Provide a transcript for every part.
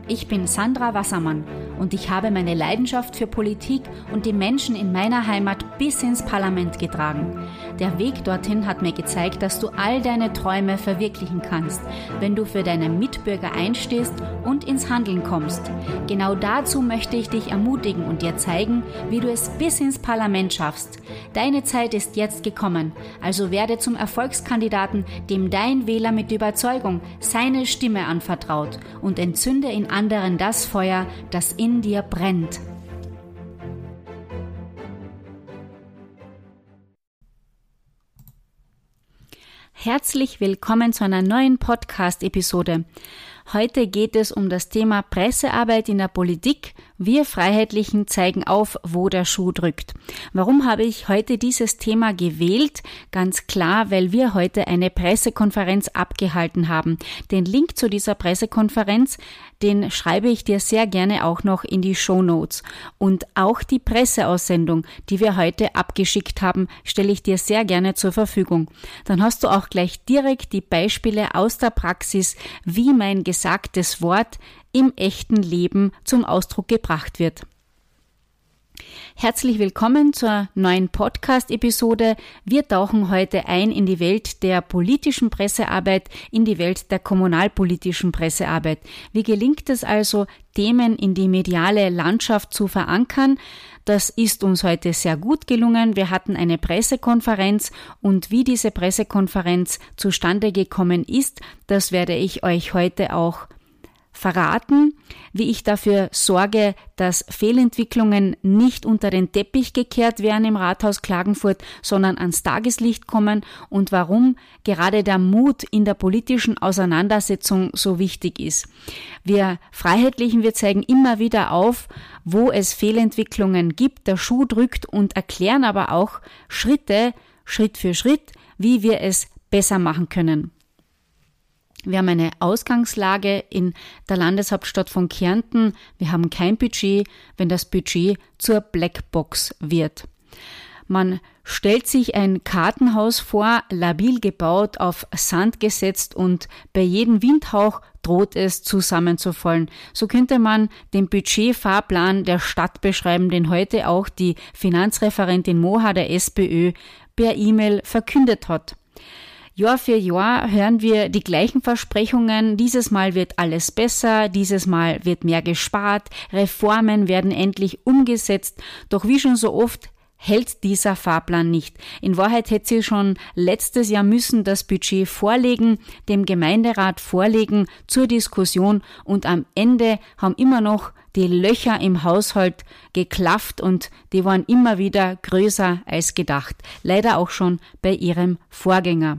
Ich bin Sandra Wassermann und ich habe meine Leidenschaft für Politik und die Menschen in meiner Heimat bis ins Parlament getragen. Der Weg dorthin hat mir gezeigt, dass du all deine Träume verwirklichen kannst, wenn du für deine Mitbürger einstehst und ins Handeln kommst. Genau dazu möchte ich dich ermutigen und dir zeigen, wie du es bis ins Parlament schaffst. Deine Zeit ist jetzt gekommen, also werde zum Erfolgskandidaten, dem dein Wähler mit Überzeugung seine Stimme anvertraut und entzünde in anderen das Feuer, das in dir brennt. Herzlich willkommen zu einer neuen Podcast-Episode. Heute geht es um das Thema Pressearbeit in der Politik. Wir Freiheitlichen zeigen auf, wo der Schuh drückt. Warum habe ich heute dieses Thema gewählt? Ganz klar, weil wir heute eine Pressekonferenz abgehalten haben. Den Link zu dieser Pressekonferenz, den schreibe ich dir sehr gerne auch noch in die Shownotes. Und auch die Presseaussendung, die wir heute abgeschickt haben, stelle ich dir sehr gerne zur Verfügung. Dann hast du auch gleich direkt die Beispiele aus der Praxis, wie mein gesagtes Wort im echten Leben zum Ausdruck gebracht wird. Herzlich willkommen zur neuen Podcast-Episode. Wir tauchen heute ein in die Welt der politischen Pressearbeit, in die Welt der kommunalpolitischen Pressearbeit. Wie gelingt es also, Themen in die mediale Landschaft zu verankern? Das ist uns heute sehr gut gelungen. Wir hatten eine Pressekonferenz und wie diese Pressekonferenz zustande gekommen ist, das werde ich euch heute auch verraten, wie ich dafür sorge, dass Fehlentwicklungen nicht unter den Teppich gekehrt werden im Rathaus Klagenfurt, sondern ans Tageslicht kommen und warum gerade der Mut in der politischen Auseinandersetzung so wichtig ist. Wir Freiheitlichen, wir zeigen immer wieder auf, wo es Fehlentwicklungen gibt, der Schuh drückt und erklären aber auch Schritt für Schritt, wie wir es besser machen können. Wir haben eine Ausgangslage in der Landeshauptstadt von Kärnten. Wir haben kein Budget, wenn das Budget zur Blackbox wird. Man stellt sich ein Kartenhaus vor, labil gebaut, auf Sand gesetzt und bei jedem Windhauch droht es zusammenzufallen. So könnte man den Budgetfahrplan der Stadt beschreiben, den heute auch die Finanzreferentin Moha der SPÖ per E-Mail verkündet hat. Jahr für Jahr hören wir die gleichen Versprechungen. Dieses Mal wird alles besser, dieses Mal wird mehr gespart, Reformen werden endlich umgesetzt. Doch wie schon so oft hält dieser Fahrplan nicht. In Wahrheit hätte sie schon letztes Jahr müssen das Budget vorlegen, dem Gemeinderat vorlegen zur Diskussion und am Ende haben immer noch die Löcher im Haushalt geklafft und die waren immer wieder größer als gedacht. Leider auch schon bei ihrem Vorgänger.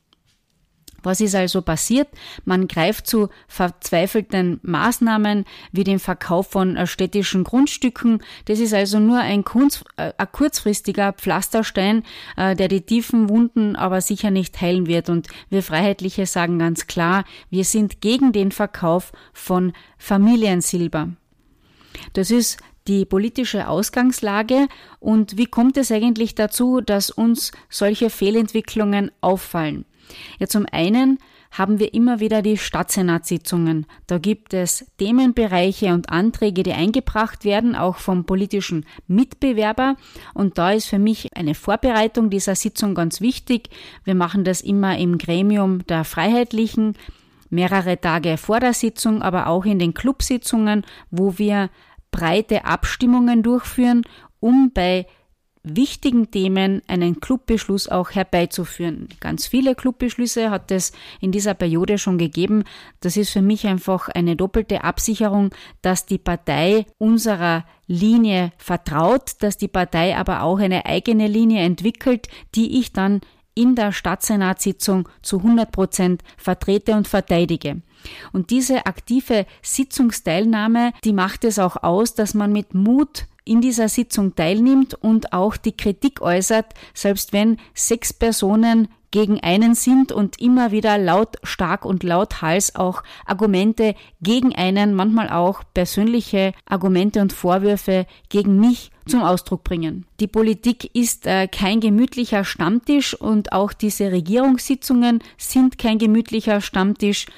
Was ist also passiert? Man greift zu verzweifelten Maßnahmen wie dem Verkauf von städtischen Grundstücken. Das ist also nur ein kurzfristiger Pflasterstein, der die tiefen Wunden aber sicher nicht heilen wird. Und wir Freiheitliche sagen ganz klar, wir sind gegen den Verkauf von Familiensilber. Das ist die politische Ausgangslage. Und wie kommt es eigentlich dazu, dass uns solche Fehlentwicklungen auffallen? Ja, zum einen haben wir immer wieder die Stadtsenatssitzungen. Da gibt es Themenbereiche und Anträge, die eingebracht werden, auch vom politischen Mitbewerber. Und da ist für mich eine Vorbereitung dieser Sitzung ganz wichtig. Wir machen das immer im Gremium der Freiheitlichen, mehrere Tage vor der Sitzung, aber auch in den Clubsitzungen, wo wir breite Abstimmungen durchführen, um bei wichtigen Themen einen Clubbeschluss auch herbeizuführen. Ganz viele Clubbeschlüsse hat es in dieser Periode schon gegeben. Das ist für mich einfach eine doppelte Absicherung, dass die Partei unserer Linie vertraut, dass die Partei aber auch eine eigene Linie entwickelt, die ich dann in der Stadtsenatssitzung zu 100% vertrete und verteidige. Und diese aktive Sitzungsteilnahme, die macht es auch aus, dass man mit Mut in dieser Sitzung teilnimmt und auch die Kritik äußert, selbst wenn 6 Personen gegen einen sind und immer wieder lautstark und lauthals auch Argumente gegen einen, manchmal auch persönliche Argumente und Vorwürfe gegen mich zum Ausdruck bringen. Die Politik ist kein gemütlicher Stammtisch und auch diese Regierungssitzungen sind kein gemütlicher Stammtisch.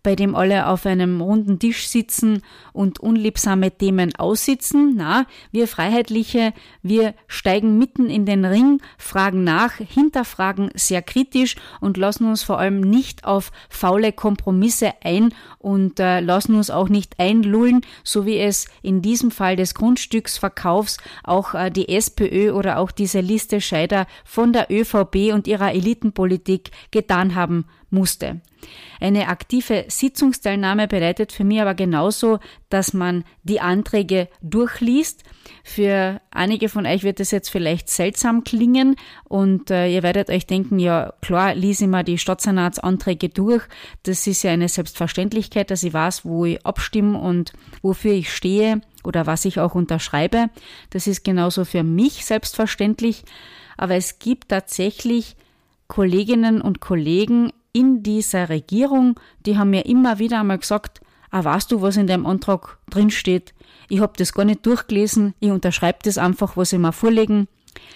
bei dem alle auf einem runden Tisch sitzen und unliebsame Themen aussitzen. Na, wir Freiheitliche, wir steigen mitten in den Ring, fragen nach, hinterfragen sehr kritisch und lassen uns vor allem nicht auf faule Kompromisse ein und lassen uns auch nicht einlullen, so wie es in diesem Fall des Grundstücksverkaufs auch die SPÖ oder auch diese Liste Scheider von der ÖVP und ihrer Elitenpolitik getan haben musste. Eine aktive Sitzungsteilnahme bedeutet für mich aber genauso, dass man die Anträge durchliest. Für einige von euch wird es jetzt vielleicht seltsam klingen und ihr werdet euch denken, ja klar, lese ich mal die Stadtsenatsanträge durch. Das ist ja eine Selbstverständlichkeit, dass ich weiß, wo ich abstimme und wofür ich stehe oder was ich auch unterschreibe. Das ist genauso für mich selbstverständlich. Aber es gibt tatsächlich Kolleginnen und Kollegen in dieser Regierung, die haben mir immer wieder einmal gesagt, weißt du, was in dem Antrag drinsteht? Ich habe das gar nicht durchgelesen, ich unterschreibe das einfach, was sie mir vorlegen.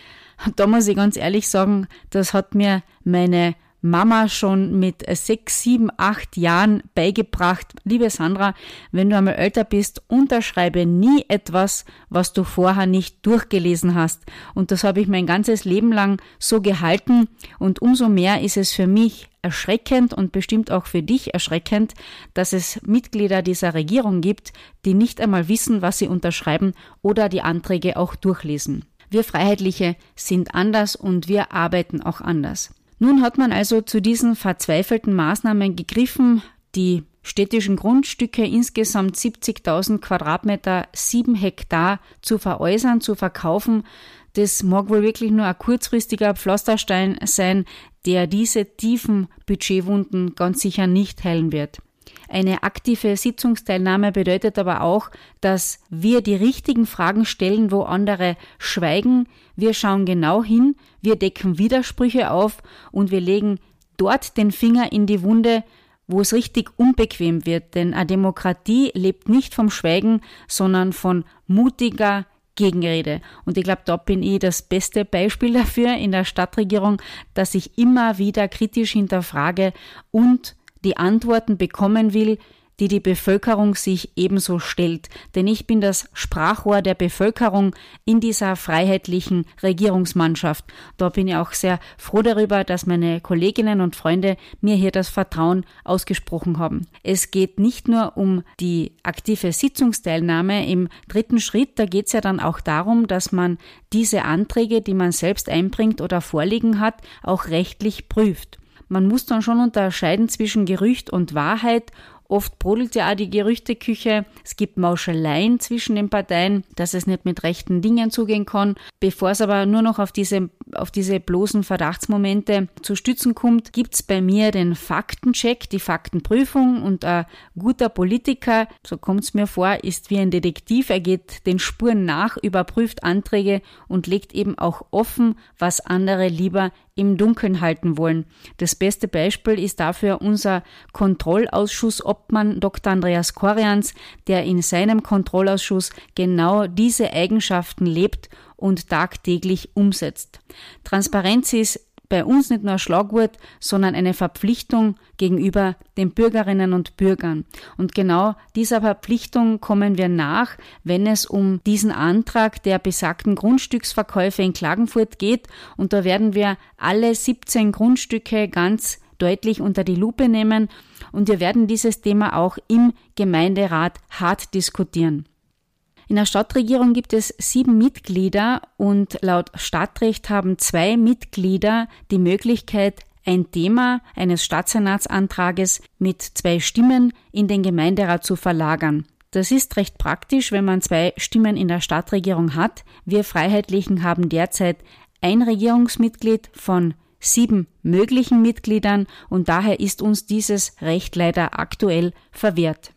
Da muss ich ganz ehrlich sagen, das hat mir meine Mama schon mit 6, 7, 8 Jahren beigebracht. Liebe Sandra, wenn du einmal älter bist, unterschreibe nie etwas, was du vorher nicht durchgelesen hast. Und das habe ich mein ganzes Leben lang so gehalten. Und umso mehr ist es für mich erschreckend und bestimmt auch für dich erschreckend, dass es Mitglieder dieser Regierung gibt, die nicht einmal wissen, was sie unterschreiben oder die Anträge auch durchlesen. Wir Freiheitliche sind anders und wir arbeiten auch anders. Nun hat man also zu diesen verzweifelten Maßnahmen gegriffen, die städtischen Grundstücke, insgesamt 70.000 Quadratmeter, 7 Hektar zu veräußern, zu verkaufen. Das mag wohl wirklich nur ein kurzfristiger Pflasterstein sein, der diese tiefen Budgetwunden ganz sicher nicht heilen wird. Eine aktive Sitzungsteilnahme bedeutet aber auch, dass wir die richtigen Fragen stellen, wo andere schweigen. Wir schauen genau hin, wir decken Widersprüche auf und wir legen dort den Finger in die Wunde, wo es richtig unbequem wird. Denn eine Demokratie lebt nicht vom Schweigen, sondern von mutiger Gegenrede. Und ich glaube, da bin ich das beste Beispiel dafür in der Stadtregierung, dass ich immer wieder kritisch hinterfrage und die Antworten bekommen will, die die Bevölkerung sich ebenso stellt. Denn ich bin das Sprachrohr der Bevölkerung in dieser freiheitlichen Regierungsmannschaft. Da bin ich auch sehr froh darüber, dass meine Kolleginnen und Freunde mir hier das Vertrauen ausgesprochen haben. Es geht nicht nur um die aktive Sitzungsteilnahme im dritten Schritt, da geht es ja dann auch darum, dass man diese Anträge, die man selbst einbringt oder vorliegen hat, auch rechtlich prüft. Man muss dann schon unterscheiden zwischen Gerücht und Wahrheit. Oft brodelt ja auch die Gerüchteküche. Es gibt Mauscheleien zwischen den Parteien, dass es nicht mit rechten Dingen zugehen kann. Bevor es aber nur noch auf diese bloßen Verdachtsmomente zu stützen kommt, gibt's bei mir den Faktencheck, die Faktenprüfung und ein guter Politiker, so kommt's mir vor, ist wie ein Detektiv. Er geht den Spuren nach, überprüft Anträge und legt eben auch offen, was andere lieber im Dunkeln halten wollen. Das beste Beispiel ist dafür unser Kontrollausschuss-Obmann Dr. Andreas Korjans, der in seinem Kontrollausschuss genau diese Eigenschaften lebt und tagtäglich umsetzt. Transparenz ist bei uns nicht nur ein Schlagwort, sondern eine Verpflichtung gegenüber den Bürgerinnen und Bürgern. Und genau dieser Verpflichtung kommen wir nach, wenn es um diesen Antrag der besagten Grundstücksverkäufe in Klagenfurt geht. Und da werden wir alle 17 Grundstücke ganz deutlich unter die Lupe nehmen und wir werden dieses Thema auch im Gemeinderat hart diskutieren. In der Stadtregierung gibt es 7 Mitglieder und laut Stadtrecht haben 2 Mitglieder die Möglichkeit, ein Thema eines Stadtsenatsantrages mit 2 Stimmen in den Gemeinderat zu verlagern. Das ist recht praktisch, wenn man 2 Stimmen in der Stadtregierung hat. Wir Freiheitlichen haben derzeit ein Regierungsmitglied von 7 möglichen Mitgliedern und daher ist uns dieses Recht leider aktuell verwehrt.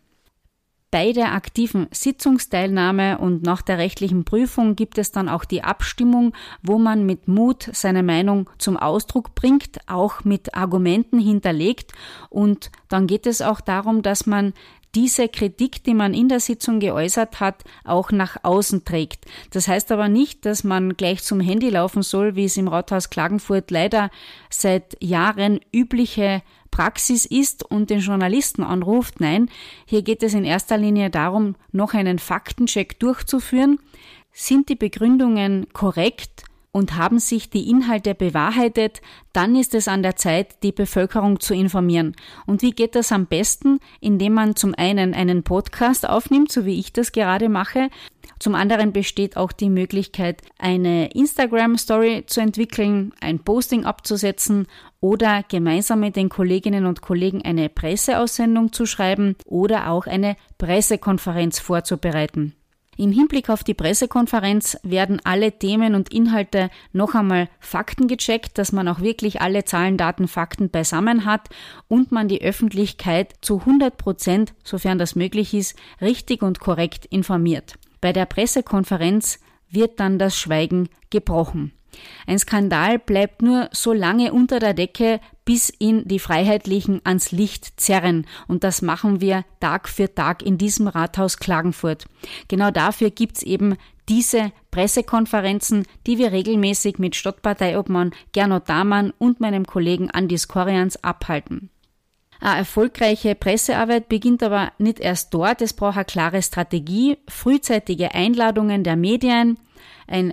Bei der aktiven Sitzungsteilnahme und nach der rechtlichen Prüfung gibt es dann auch die Abstimmung, wo man mit Mut seine Meinung zum Ausdruck bringt, auch mit Argumenten hinterlegt. Und dann geht es auch darum, dass man diese Kritik, die man in der Sitzung geäußert hat, auch nach außen trägt. Das heißt aber nicht, dass man gleich zum Handy laufen soll, wie es im Rathaus Klagenfurt leider seit Jahren übliche Praxis ist und den Journalisten anruft. Nein, hier geht es in erster Linie darum, noch einen Faktencheck durchzuführen. Sind die Begründungen korrekt und haben sich die Inhalte bewahrheitet, dann ist es an der Zeit, die Bevölkerung zu informieren. Und wie geht das am besten? Indem man zum einen einen Podcast aufnimmt, so wie ich das gerade mache. Zum anderen besteht auch die Möglichkeit, eine Instagram-Story zu entwickeln, ein Posting abzusetzen oder gemeinsam mit den Kolleginnen und Kollegen eine Presseaussendung zu schreiben oder auch eine Pressekonferenz vorzubereiten. Im Hinblick auf die Pressekonferenz werden alle Themen und Inhalte noch einmal faktengecheckt, dass man auch wirklich alle Zahlen, Daten, Fakten beisammen hat und man die Öffentlichkeit zu 100%, sofern das möglich ist, richtig und korrekt informiert. Bei der Pressekonferenz wird dann das Schweigen gebrochen. Ein Skandal bleibt nur so lange unter der Decke, bis ihn die Freiheitlichen ans Licht zerren. Und das machen wir Tag für Tag in diesem Rathaus Klagenfurt. Genau dafür gibt's eben diese Pressekonferenzen, die wir regelmäßig mit Stadtparteiobmann Gernot Damann und meinem Kollegen Andi Skorians abhalten. Eine erfolgreiche Pressearbeit beginnt aber nicht erst dort. Es braucht eine klare Strategie, frühzeitige Einladungen der Medien, ein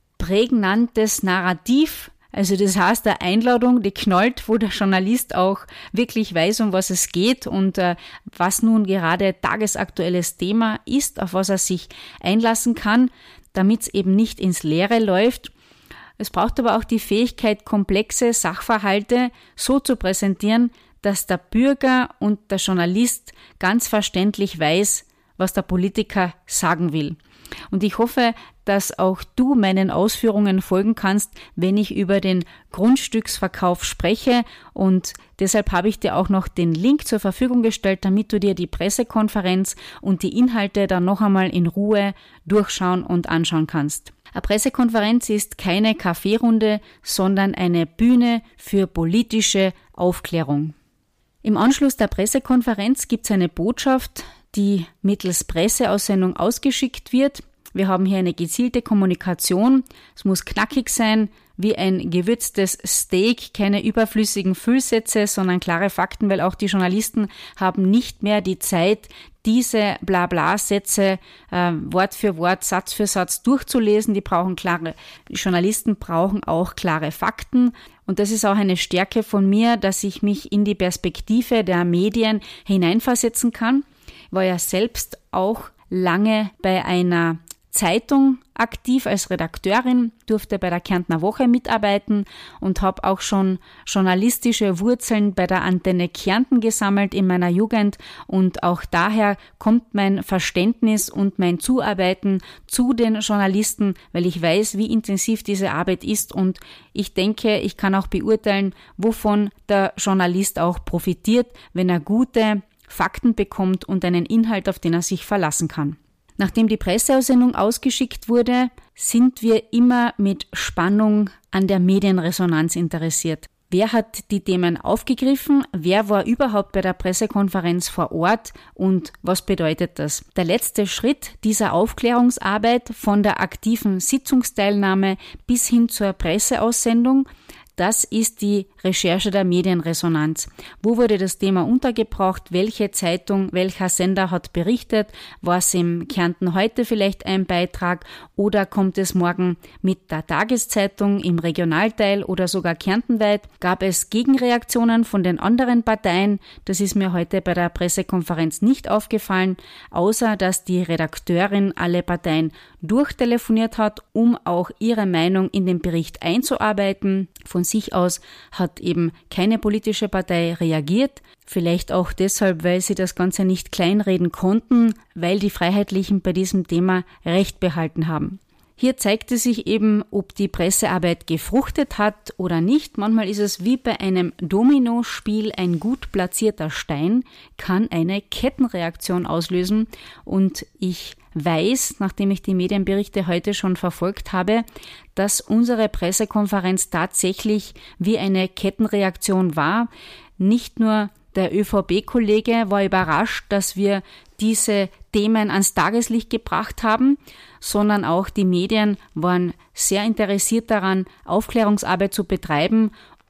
prägnantes Narrativ, also das heißt eine Einladung, die knallt, wo der Journalist auch wirklich weiß, um was es geht und was nun gerade tagesaktuelles Thema ist, auf was er sich einlassen kann, damit es eben nicht ins Leere läuft. Es braucht aber auch die Fähigkeit, komplexe Sachverhalte so zu präsentieren, dass der Bürger und der Journalist ganz verständlich weiß, was der Politiker sagen will. Und ich hoffe, dass auch du meinen Ausführungen folgen kannst, wenn ich über den Grundstücksverkauf spreche. Und deshalb habe ich dir auch noch den Link zur Verfügung gestellt, damit du dir die Pressekonferenz und die Inhalte dann noch einmal in Ruhe durchschauen und anschauen kannst. Eine Pressekonferenz ist keine Kaffeerunde, sondern eine Bühne für politische Aufklärung. Im Anschluss der Pressekonferenz gibt es eine Botschaft, die mittels Presseaussendung ausgeschickt wird. Wir haben hier eine gezielte Kommunikation. Es muss knackig sein, wie ein gewürztes Steak, keine überflüssigen Füllsätze, sondern klare Fakten, weil auch die Journalisten haben nicht mehr die Zeit, diese Blabla-Sätze Wort für Wort, Satz für Satz durchzulesen. Die Journalisten brauchen auch klare Fakten. Und das ist auch eine Stärke von mir, dass ich mich in die Perspektive der Medien hineinversetzen kann. Ich war ja selbst auch lange bei einer Zeitung aktiv als Redakteurin, durfte bei der Kärntner Woche mitarbeiten und habe auch schon journalistische Wurzeln bei der Antenne Kärnten gesammelt in meiner Jugend und auch daher kommt mein Verständnis und mein Zuarbeiten zu den Journalisten, weil ich weiß, wie intensiv diese Arbeit ist und ich denke, ich kann auch beurteilen, wovon der Journalist auch profitiert, wenn er gute Fakten bekommt und einen Inhalt, auf den er sich verlassen kann. Nachdem die Presseaussendung ausgeschickt wurde, sind wir immer mit Spannung an der Medienresonanz interessiert. Wer hat die Themen aufgegriffen? Wer war überhaupt bei der Pressekonferenz vor Ort? Und was bedeutet das? Der letzte Schritt dieser Aufklärungsarbeit von der aktiven Sitzungsteilnahme bis hin zur Presseaussendung, das ist die Recherche der Medienresonanz. Wo wurde das Thema untergebracht? Welche Zeitung, welcher Sender hat berichtet? War es im Kärnten heute vielleicht ein Beitrag? Oder kommt es morgen mit der Tageszeitung im Regionalteil oder sogar kärntenweit? Gab es Gegenreaktionen von den anderen Parteien? Das ist mir heute bei der Pressekonferenz nicht aufgefallen, außer dass die Redakteurin alle Parteien durchtelefoniert hat, um auch ihre Meinung in den Bericht einzuarbeiten. Von sich aus hat eben keine politische Partei reagiert, vielleicht auch deshalb, weil sie das Ganze nicht kleinreden konnten, weil die Freiheitlichen bei diesem Thema Recht behalten haben. Hier zeigte sich eben, ob die Pressearbeit gefruchtet hat oder nicht. Manchmal ist es wie bei einem Dominospiel, ein gut platzierter Stein kann eine Kettenreaktion auslösen und ich weiß, nachdem ich die Medienberichte heute schon verfolgt habe, dass unsere Pressekonferenz tatsächlich wie eine Kettenreaktion war. Nicht nur der ÖVP-Kollege war überrascht, dass wir diese Themen ans Tageslicht gebracht haben, sondern auch die Medien waren sehr interessiert daran, Aufklärungsarbeit zu betreiben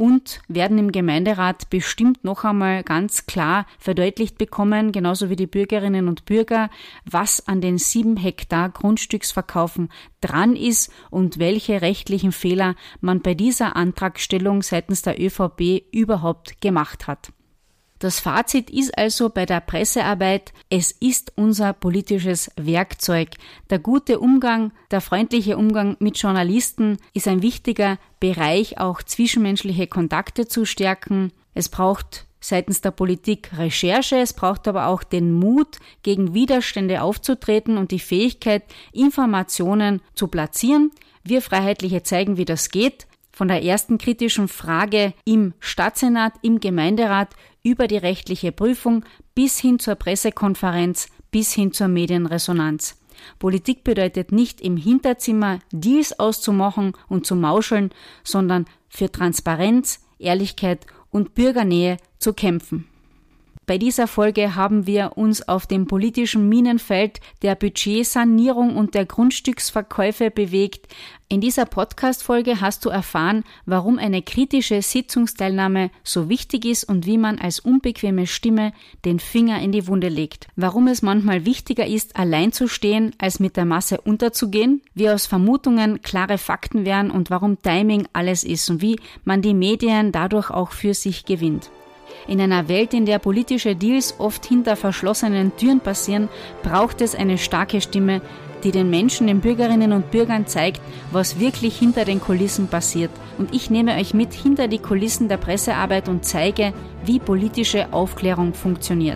und werden im Gemeinderat bestimmt noch einmal ganz klar verdeutlicht bekommen, genauso wie die Bürgerinnen und Bürger, was an den 7 Hektar Grundstücksverkaufen dran ist und welche rechtlichen Fehler man bei dieser Antragstellung seitens der ÖVP überhaupt gemacht hat. Das Fazit ist also bei der Pressearbeit, es ist unser politisches Werkzeug. Der gute Umgang, der freundliche Umgang mit Journalisten ist ein wichtiger Bereich, auch zwischenmenschliche Kontakte zu stärken. Es braucht seitens der Politik Recherche, es braucht aber auch den Mut, gegen Widerstände aufzutreten und die Fähigkeit, Informationen zu platzieren. Wir Freiheitliche zeigen, wie das geht. Von der ersten kritischen Frage im Stadtsenat, im Gemeinderat, über die rechtliche Prüfung bis hin zur Pressekonferenz, bis hin zur Medienresonanz. Politik bedeutet nicht im Hinterzimmer Deals auszumachen und zu mauscheln, sondern für Transparenz, Ehrlichkeit und Bürgernähe zu kämpfen. Bei dieser Folge haben wir uns auf dem politischen Minenfeld der Budgetsanierung und der Grundstücksverkäufe bewegt. In dieser Podcast-Folge hast du erfahren, warum eine kritische Sitzungsteilnahme so wichtig ist und wie man als unbequeme Stimme den Finger in die Wunde legt. Warum es manchmal wichtiger ist, allein zu stehen, als mit der Masse unterzugehen, wie aus Vermutungen klare Fakten werden und warum Timing alles ist und wie man die Medien dadurch auch für sich gewinnt. In einer Welt, in der politische Deals oft hinter verschlossenen Türen passieren, braucht es eine starke Stimme, die den Menschen, den Bürgerinnen und Bürgern zeigt, was wirklich hinter den Kulissen passiert. Und ich nehme euch mit hinter die Kulissen der Pressearbeit und zeige, wie politische Aufklärung funktioniert.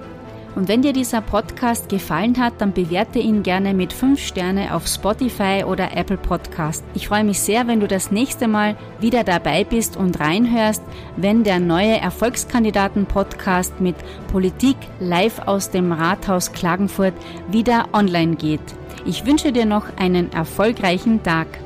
Und wenn dir dieser Podcast gefallen hat, dann bewerte ihn gerne mit 5 Sterne auf Spotify oder Apple Podcast. Ich freue mich sehr, wenn du das nächste Mal wieder dabei bist und reinhörst, wenn der neue Erfolgskandidaten-Podcast mit Politik live aus dem Rathaus Klagenfurt wieder online geht. Ich wünsche dir noch einen erfolgreichen Tag.